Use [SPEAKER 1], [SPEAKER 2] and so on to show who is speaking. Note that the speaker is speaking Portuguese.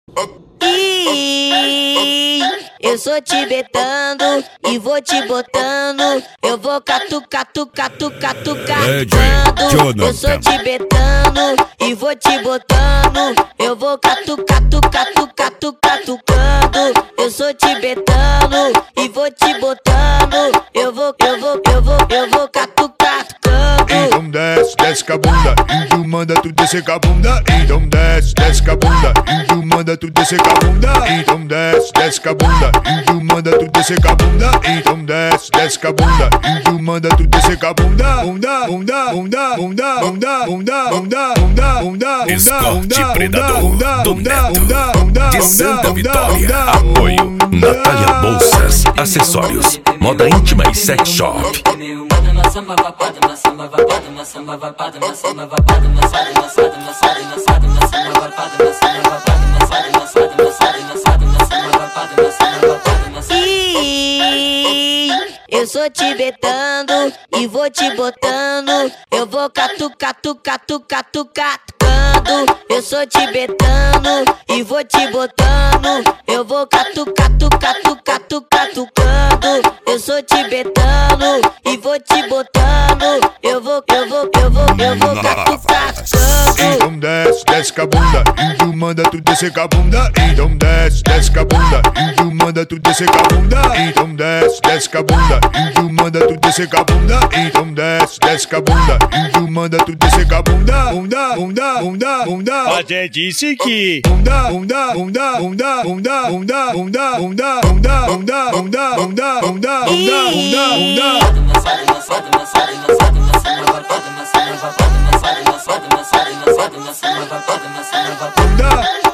[SPEAKER 1] Eu sou tibetando e vou te botando. Eu vou catucando. Eu sou tibetando e vou te botando. Eu vou catucando. Eu sou tibetando e vou te botando. Eu vou catucando.
[SPEAKER 2] Então desce com a bunda, índio manda tu descer com a bunda. Então desce com a bunda, índio manda tu descer com a bunda. Então desce com a bunda, índio manda tu descer com a bunda. Então desce com a bunda, índio manda tu descer com a bunda.
[SPEAKER 3] Esporte Predador do Neto de Santa Vitória. Apoio Natália Bolsas, acessórios, moda íntima e sex shop.
[SPEAKER 1] Eu sou tibetando e vou te botando. Eu vou catucando. Eu sou tibetando e vou te botando. Eu vou catucando. Eu sou tibetando e vou te botando. Eu vou catucando.
[SPEAKER 2] Então desce com a bunda, índio manda tu descer com a bunda. Então desce com a bunda, índio manda tu descer com a bunda. Então desce com a bunda, índio manda tu descer com a bunda. Então desce com a bunda, índio manda tu descer com a bunda.
[SPEAKER 4] Até disse que
[SPEAKER 2] bunda.